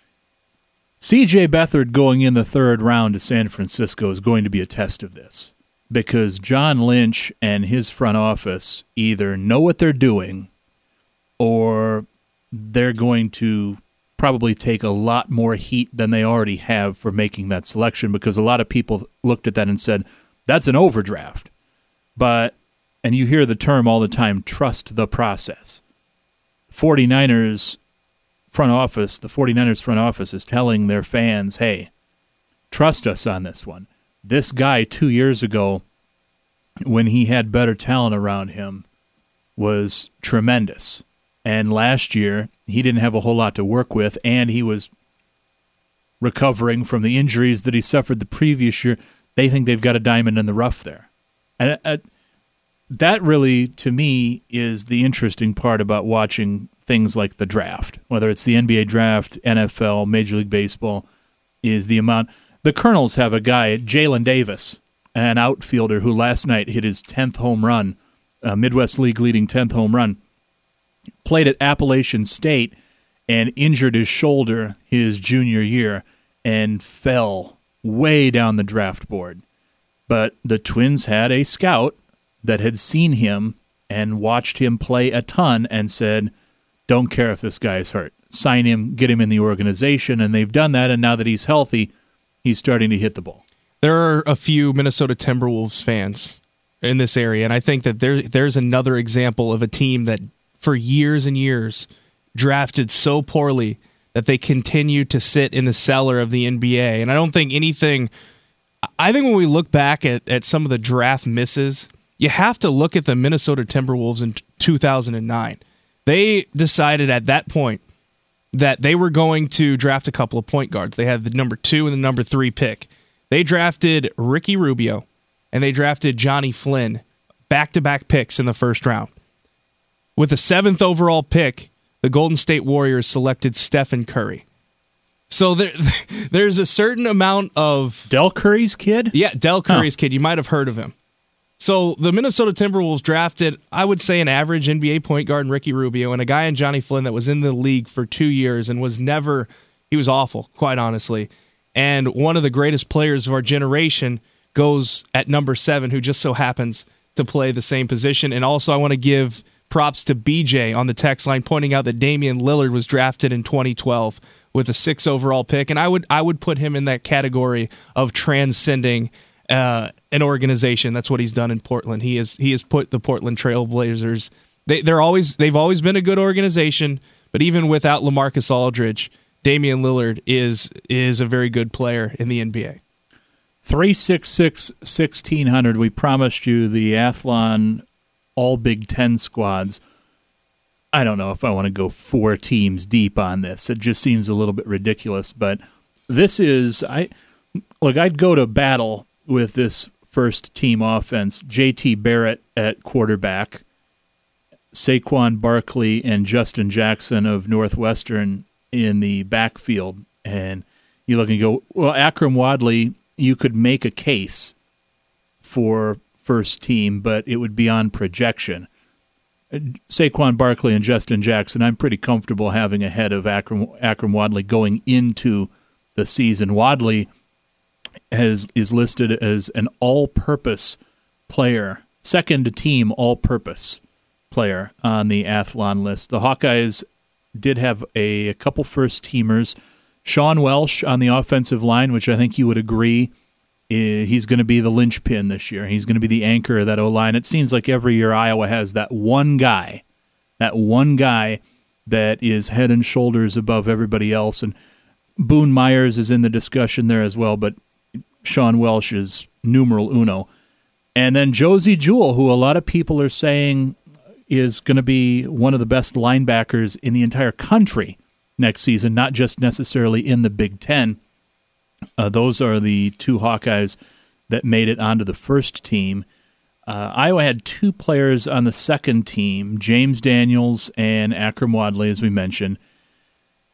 C J Beathard going in the third round to San Francisco is going to be a test of this, because John Lynch and his front office either know what they're doing or they're going to probably take a lot more heat than they already have for making that selection, because a lot of people looked at that and said, that's an overdraft. But, and you hear the term all the time, trust the process. 49ers front office, the 49ers front office is telling their fans, hey, trust us on this one. This guy two years ago, when he had better talent around him, was tremendous. And last year, he didn't have a whole lot to work with, and he was recovering from the injuries that he suffered the previous year. They think they've got a diamond in the rough there. And uh, that really, to me, is the interesting part about watching things like the draft, whether it's the N B A draft, N F L, Major League Baseball, is the amount. The Colonels have a guy, Jalen Davis, an outfielder who last night hit his tenth home run, a Midwest League leading tenth home run, played at Appalachian State and injured his shoulder his junior year and fell way down the draft board. But the Twins had a scout that had seen him and watched him play a ton and said, don't care if this guy is hurt. Sign him, get him in the organization, and they've done that, and now that he's healthy, he's starting to hit the ball.
There are a few Minnesota Timberwolves fans in this area, and I think that there, there's another example of a team that for years and years drafted so poorly that they continue to sit in the cellar of the N B A. And I don't think anything... I think when we look back at, at some of the draft misses, you have to look at the Minnesota Timberwolves in two thousand nine. They decided at that point that they were going to draft a couple of point guards. They had the number two and the number three pick. They drafted Ricky Rubio, and they drafted Johnny Flynn, back-to-back picks in the first round. With the seventh overall pick, the Golden State Warriors selected Stephen Curry. So there, there's a certain amount of...
Del Curry's kid?
Yeah, Del Curry's huh. kid. You might have heard of him. So the Minnesota Timberwolves drafted, I would say, an average N B A point guard in Ricky Rubio and a guy in Johnny Flynn that was in the league for two years and was never... He was awful, quite honestly. And one of the greatest players of our generation goes at number seven, who just so happens to play the same position. And also I want to give props to B J on the text line, pointing out that Damian Lillard was drafted in twenty twelve with a six overall pick, and I would I would put him in that category of transcending uh, an organization. That's what he's done in Portland. He has he has put the Portland Trail Blazers. They they're always they've always been a good organization, but even without LaMarcus Aldridge, Damian Lillard is is a very good player in the N B A.
three six six, one six zero zero. We promised you the Athlon all Big Ten squads. I don't know if I want to go four teams deep on this. It just seems a little bit ridiculous. But this is, I look, I'd go to battle with this first team offense. J T Barrett at quarterback, Saquon Barkley and Justin Jackson of Northwestern in the backfield. And you look and go, well, Akram Wadley, you could make a case for first team, but it would be on projection. Saquon Barkley and Justin Jackson, I'm pretty comfortable having ahead of Akram, Akram Wadley going into the season. Wadley has is listed as an all-purpose player, second-team all-purpose player on the Athlon list. The Hawkeyes did have a, a couple first-teamers. Sean Welsh on the offensive line, which I think you would agree, he's going to be the linchpin this year. He's going to be the anchor of that O-line. It seems like every year Iowa has that one guy, that one guy that is head and shoulders above everybody else. And Boone Myers is in the discussion there as well, but Sean Welsh is numeral uno. And then Josie Jewell, who a lot of people are saying is going to be one of the best linebackers in the entire country next season, not just necessarily in the Big Ten. Uh, those are the two Hawkeyes that made it onto the first team. Uh, Iowa had two players on the second team, James Daniels and Akram Wadley, as we mentioned.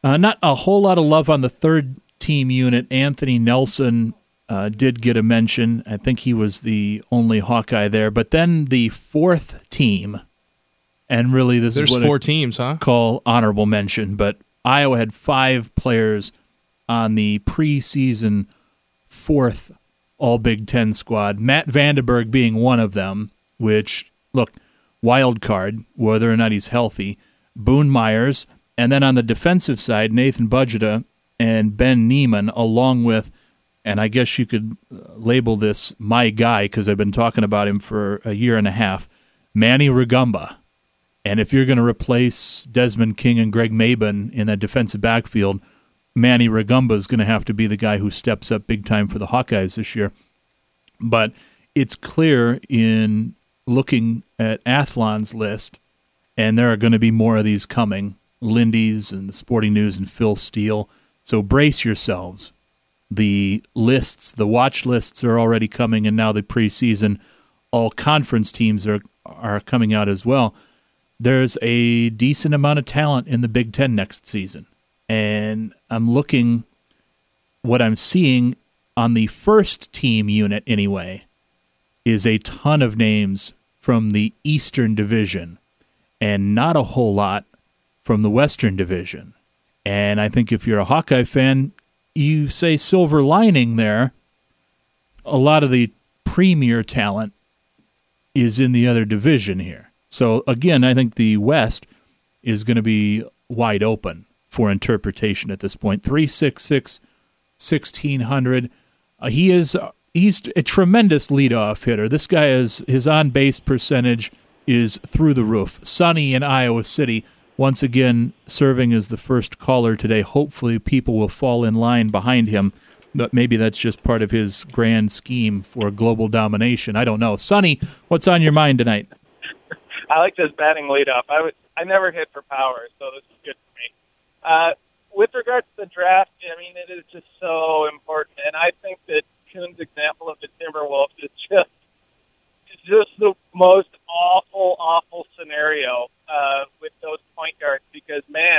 Uh, not a whole lot of love on the third team unit. Anthony Nelson uh, did get a mention. I think he was the only Hawkeye there. But then the fourth team, and really this
There's
is what
four
I
teams, huh?
call honorable mention, but Iowa had five players on the preseason fourth All-Big Ten squad, Matt Vandenberg being one of them, which, look, wild card, whether or not he's healthy, Boone Myers, and then on the defensive side, Nathan Budgeta and Ben Neiman, along with, and I guess you could label this my guy because I've been talking about him for a year and a half, Manny Rugamba. And if you're going to replace Desmond King and Greg Mabin in that defensive backfield, Manny Rugamba is going to have to be the guy who steps up big time for the Hawkeyes this year. But it's clear in looking at Athlon's list, and there are going to be more of these coming, Lindy's and the Sporting News and Phil Steele. So brace yourselves. The lists, the watch lists are already coming, and now the preseason all-conference teams are are coming out as well. There's a decent amount of talent in the Big Ten next season. And I'm looking, what I'm seeing on the first team unit anyway, is a ton of names from the Eastern Division and not a whole lot from the Western Division. And I think if you're a Hawkeye fan, you say silver lining there. A lot of the premier talent is in the other division here. So again, I think the West is going to be wide open for interpretation at this point. three six six, sixteen hundred. Uh, he is he's a tremendous leadoff hitter. This guy is his on-base percentage is through the roof. Sonny in Iowa City, once again serving as the first caller today. Hopefully people will fall in line behind him, but maybe that's just part of his grand scheme for global domination. I don't know. Sonny, what's on your mind tonight?
I like this batting leadoff. I would I never hit for power, so this is good for me. Uh, with regards to the draft, I mean, it is just so important, and I think that Kuhn's example of the Timberwolves is just it's just the most awful, awful scenario uh, with those point guards because, man,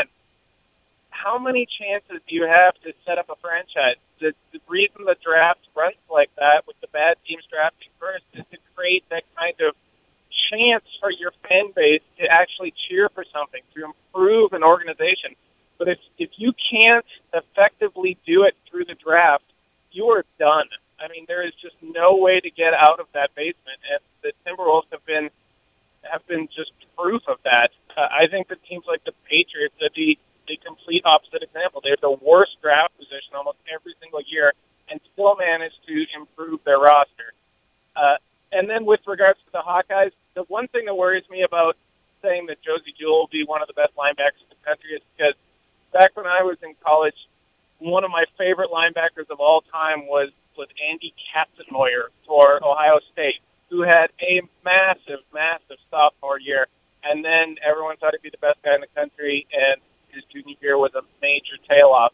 how many chances do you have to set up a franchise? The, the reason the draft runs like that with the bad teams drafting first is to create that kind of chance for your fan base to actually cheer for something, to improve an organization. But if if you can't effectively do it through the draft, you are done. I mean, there is just no way to get out of that basement, and the Timberwolves have been have been just proof of that. Uh, I think that teams like the Patriots are the the complete opposite example. They have the worst draft position almost every single year, and still manage to improve their roster. Uh, and then with regards to the Hawkeyes, the one thing that worries me about saying that Josie Jewell will be one of the best linebackers in the country is because back when I was in college, one of my favorite linebackers of all time was, was Andy Katzenmoyer for Ohio State, who had a massive, massive sophomore year. And then everyone thought he'd be the best guy in the country, and his junior year was a major tail-off.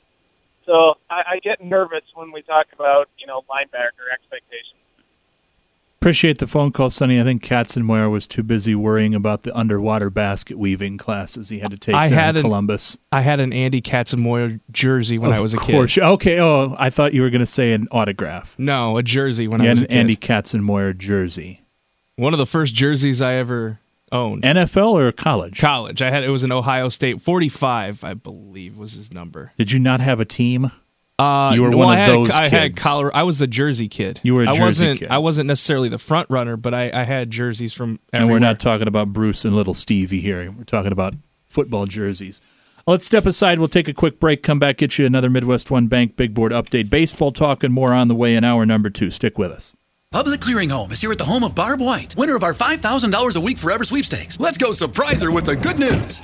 So I, I get nervous when we talk about, you know, linebacker expectations.
Appreciate the phone call, Sonny. I think Katzenmoyer was too busy worrying about the underwater basket weaving classes he had to take
I
there
had
in
an,
Columbus.
I had an Andy Katzenmoyer jersey when
of
I was a
course.
kid.
Okay, oh, I thought you were going to say an autograph.
No, a jersey when
you
I was
had
a kid.
an Andy Katzenmoyer jersey.
One of the first jerseys I ever owned.
N F L or college?
College. I had it was an Ohio State forty-five, I believe, was his number.
Did you not have a team?
Uh,
you were
well,
one
I
of
had,
those
I
kids.
had Colorado, I was the jersey kid.
You were a
I
jersey
wasn't,
kid.
I wasn't necessarily the front runner, but I, I had jerseys from everywhere.
And we're not talking about Bruce and Little Stevie here. We're talking about football jerseys. Let's step aside. We'll take a quick break, come back, get you another Midwest One Bank Big Board update. Baseball talk and more on the way in hour number two. Stick with us.
Public Clearing Home is here at the home of Barb White, winner of our five thousand dollars a week forever sweepstakes. Let's go surprise her with the good news.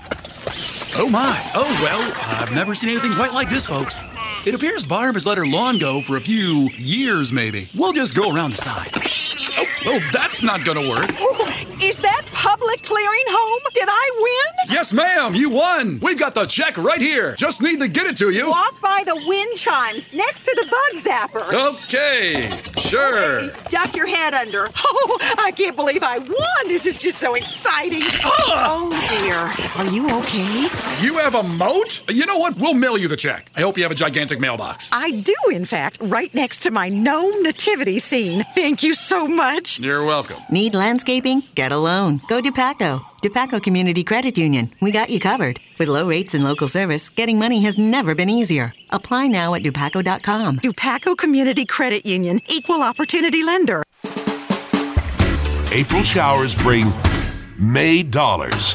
Oh my, oh well, I've never seen anything quite like this, folks. It appears Barb has let her lawn go for a few years, maybe. We'll just go around the side. Oh, Well, that's not going to work.
Oh, is that Public Clearing Home? Did I win?
Yes, ma'am, you won. We've got the check right here. Just need to get it to you.
Walk by the wind chimes next to the bug zapper.
Okay, sure.
Hey, duck your head under. Oh, I can't believe I won. This is just so exciting. Oh, dear. Are you okay?
You have a moat? You know what? We'll mail you the check. I hope you have a gigantic mailbox.
I do, in fact, right next to my gnome nativity scene. Thank you so much.
You're welcome.
Need landscaping? Get a loan. Go Dupaco. Dupaco Community Credit Union. We got you covered. With low rates and local service, getting money has never been easier. Apply now at dupaco dot com.
Dupaco Community Credit Union. Equal opportunity lender.
April showers bring May dollars.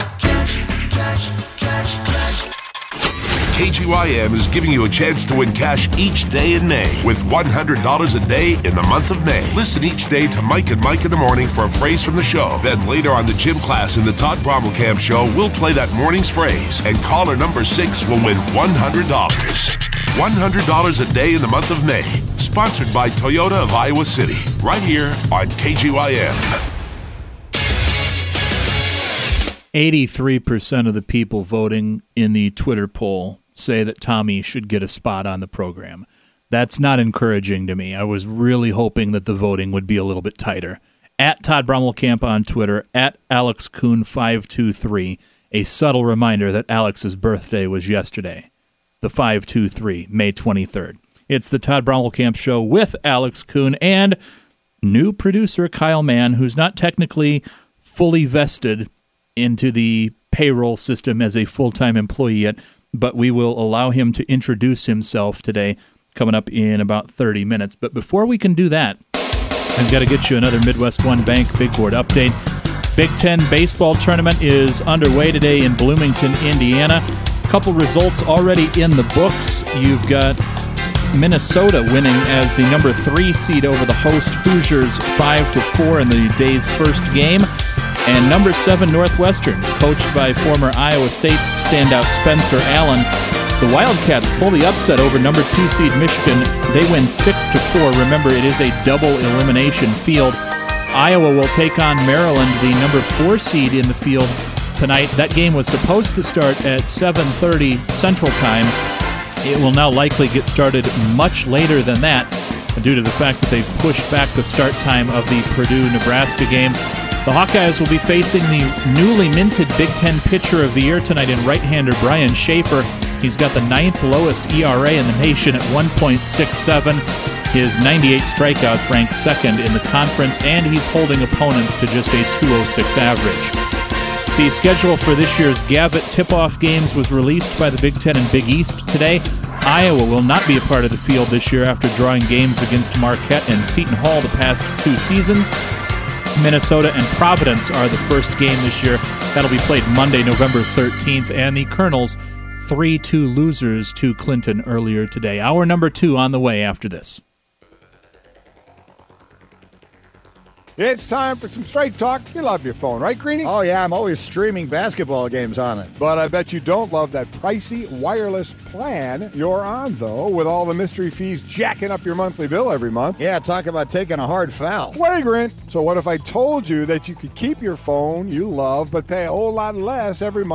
K G Y M is giving you a chance to win cash each day in May with one hundred dollars a day in the month of May. Listen each day to Mike and Mike in the morning for a phrase from the show. Then later on the gym class in the Todd Brommelkamp show, we'll play that morning's phrase, and caller number six will win one hundred dollars. one hundred dollars a day in the month of May. Sponsored by Toyota of Iowa City. Right here on K G Y M.
eighty-three percent of the people voting in the Twitter poll say that Tommy should get a spot on the program. That's not encouraging to me. I was really hoping that the voting would be a little bit tighter. At Todd Brommelkamp on Twitter, at Alex Kuhn five two three, a subtle reminder that Alex's birthday was yesterday, the five two three, May twenty-third. It's the Todd Brommelkamp Show with Alex Kuhn and new producer Kyle Mann, who's not technically fully vested into the payroll system as a full-time employee yet, but we will allow him to introduce himself today, coming up in about thirty minutes. But before we can do that, I've got to get you another Midwest One Bank Big Board update. Big Ten baseball tournament is underway today in Bloomington, Indiana. A couple results already in the books. You've got Minnesota winning as the number three seed over the host Hoosiers five to four in the day's first game. And number seven Northwestern, coached by former Iowa State standout Spencer Allen. The Wildcats pull the upset over number two seed Michigan. They win six to four. Remember, it is a double elimination field. Iowa will take on Maryland, the number four seed in the field tonight. That game was supposed to start at seven thirty Central Time. It will now likely get started much later than that due to the fact that they've pushed back the start time of the Purdue-Nebraska game. The Hawkeyes will be facing the newly minted Big Ten Pitcher of the Year tonight in right-hander Brian Schaefer. He's got the ninth lowest E R A in the nation at one point six seven. His ninety-eight strikeouts rank second in the conference, and he's holding opponents to just a two oh six average. The schedule for this year's Gavitt tip-off games was released by the Big Ten and Big East today. Iowa will not be a part of the field this year after drawing games against Marquette and Seton Hall the past two seasons. Minnesota and Providence are the first game this year. That'll be played Monday, November thirteenth, and the Colonels three two losers to Clinton earlier today. Hour number two on the way after this.
It's time for some straight talk. You love your phone, right, Greenie?
Oh, yeah, I'm always streaming basketball games on it.
But I bet you don't love that pricey wireless plan you're on, though, with all the mystery fees jacking up your monthly bill every month.
Yeah, talk about taking a hard foul.
Flagrant. So what if I told you that you could keep your phone you love but pay a whole lot less every month?